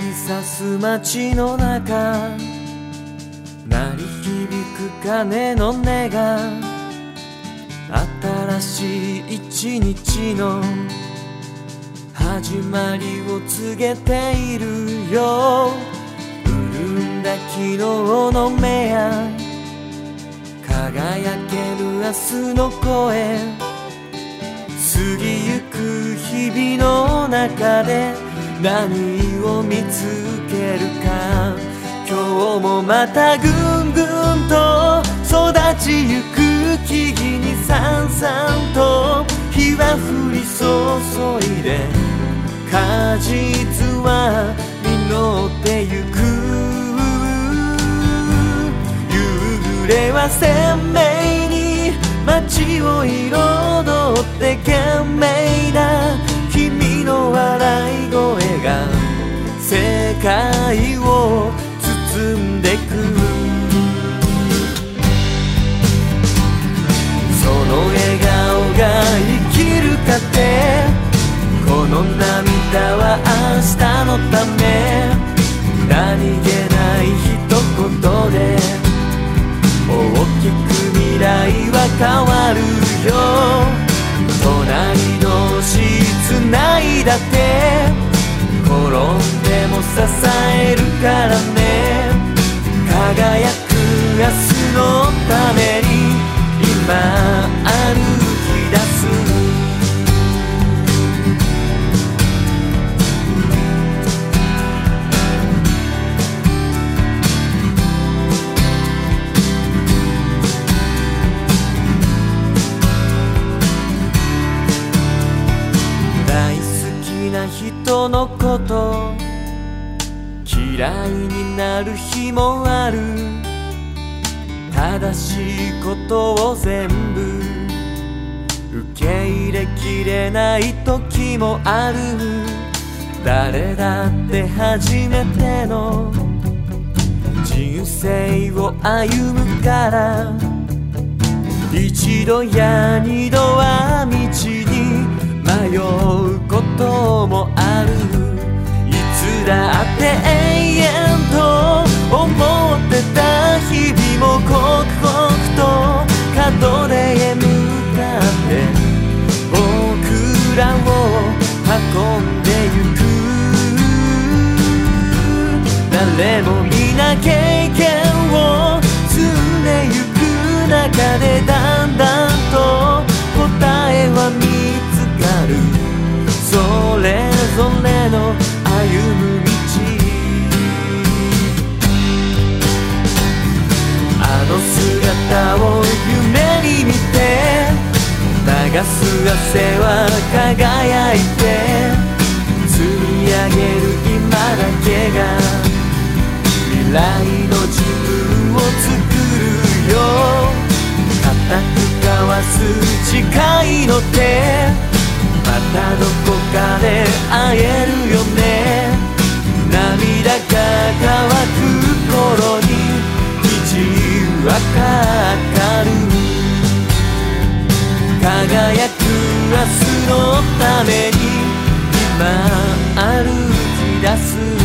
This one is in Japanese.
さす街の中、鳴り響く鐘の音が新しい一日の始まりを告げているよ。潤んだ昨日の目や輝ける明日の声、過ぎゆく日々の中で何を見つけるか。今日もまたぐんぐんと育ちゆく木々にさんさんと日は降り注いで、果実は実ってゆく。夕暮れは鮮明に街を彩って懸命な君の笑い声が世界を包んでく。その笑顔が生きる糧、この涙は明日のため。何気ない一言で大きく未来は変わるよ。隣同士繋いだ手、転んでも支えるからね。輝く明日のために今歩き出す。人のこと嫌いになる日もある。正しいことを全部受け入れきれない時もある。誰だって初めての人生を歩むから、一度や二度は道に迷うこともある。いつだって永遠と思ってた日々も刻々と門出へ向かって僕らを運んでゆく。誰も皆経験を積んでゆく中で、だんだんと答えは見つかる。それぞれの歩む道、あの姿を夢に見て流す汗は輝いて、積み上げる今だけが未来の自分を作るよ。固く交わす誓いの手、またどこかで会えるよね。涙が乾く頃に虹はかる。輝く明日のために今歩き出す。